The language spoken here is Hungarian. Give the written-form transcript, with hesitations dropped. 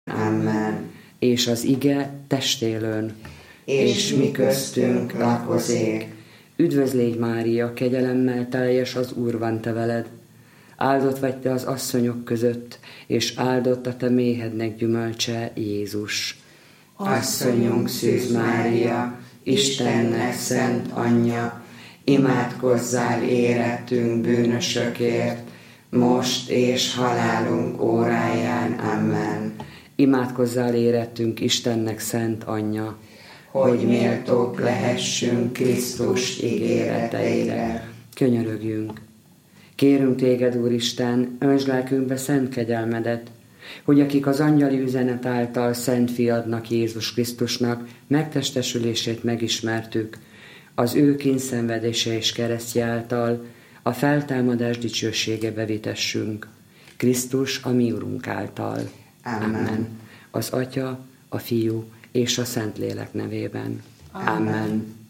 Amen. És az ige testélőn, és mi köztünk lakozik. Üdvözl légy, Mária, kegyelemmel teljes, az Úr van te veled. Áldott vagy te az asszonyok között, és áldott a te méhednek gyümölcse, Jézus. Asszonyunk Szűz Mária, Istennek szent anyja, imádkozzál érettünk bűnösökért, most és halálunk óráján. Amen. Imádkozzál érettünk, Istennek szent anyja, hogy méltók lehessünk Krisztus ígéreteire. Könyörögjünk. Kérünk téged, Úristen, öntsd lelkünkbe szent kegyelmedet, hogy akik az angyali üzenet által szent fiadnak, Jézus Krisztusnak megtestesülését megismertük, az ő kényszenvedése és keresztje által a feltámadás dicsőségebe vitessünk. Krisztus a mi Urunk által. Amen. Az Atya, a Fiú és a Szentlélek nevében. Amen.